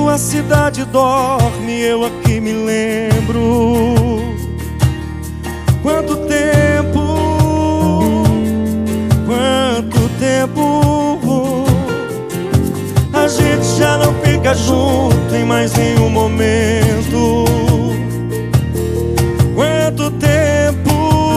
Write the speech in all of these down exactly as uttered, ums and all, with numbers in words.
a cidade dorme, eu aqui me lembro. Quanto tempo, quanto tempo a gente já não fica junto em mais nenhum momento. Quanto tempo,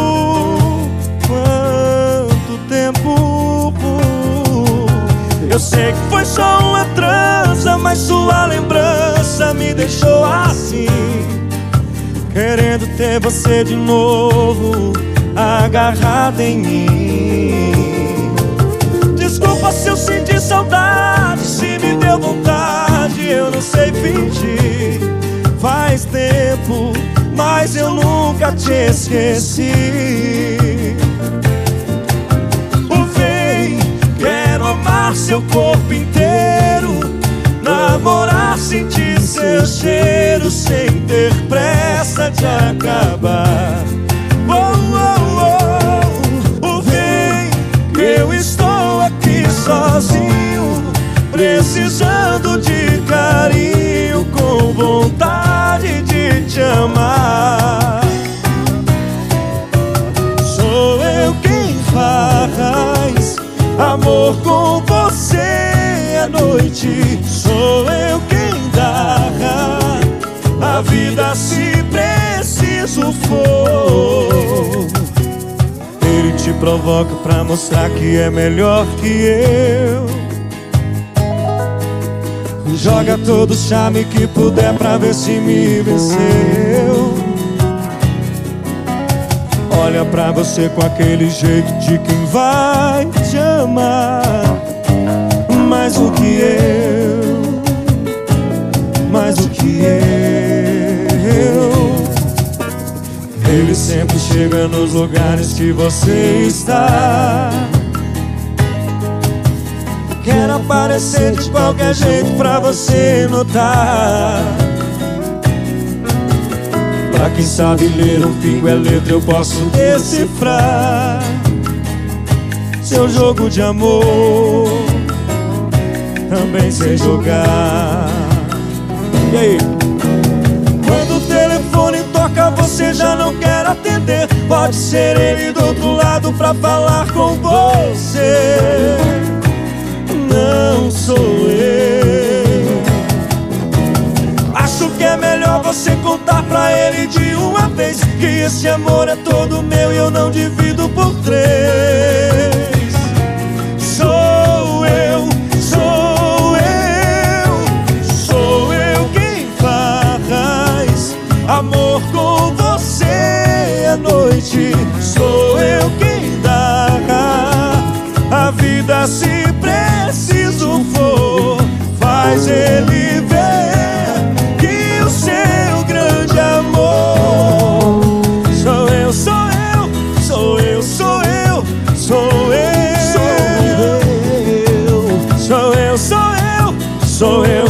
quanto tempo. Eu sei que foi só uma trança, mas sua lembrança me deixou assim, querendo ter você de novo agarrado em mim. Desculpa se eu senti saudade, se me deu vontade, eu não sei fingir. Faz tempo, mas eu nunca te esqueci. O vem, quero amar seu corpo inteiro, namorar, sentir seu cheiro sem ter pressa de acabar. Oh, oh, oh. O vem, eu estou aqui sozinho, precisando de carinho, com vontade de te amar. Sou eu quem faz amor com você à noite. Sou eu quem dá a vida se preciso for. Ele te provoca pra mostrar que é melhor que eu. Joga todo o charme que puder pra ver se me venceu. Olha pra você com aquele jeito de quem vai te amar mais do que eu, mais do que eu. Ele sempre chega nos lugares que você está. Quer aparecer de qualquer jeito pra você notar. Pra quem sabe ler um pingo é letra, eu posso decifrar seu jogo de amor, também sei jogar. E aí? Quando o telefone toca, você já não quer atender. Pode ser ele do outro lado pra falar com você. Não sou eu. Acho que é melhor você contar pra ele de uma vez que esse amor é todo meu e eu não divido por três. Sou eu, sou eu, sou eu quem faz amor com você à noite. Sou eu quem dá a vida se preciso for. Faz ele ver que o seu grande amor sou eu, sou eu, sou eu, sou eu, sou eu, sou eu, sou eu, sou eu, sou eu.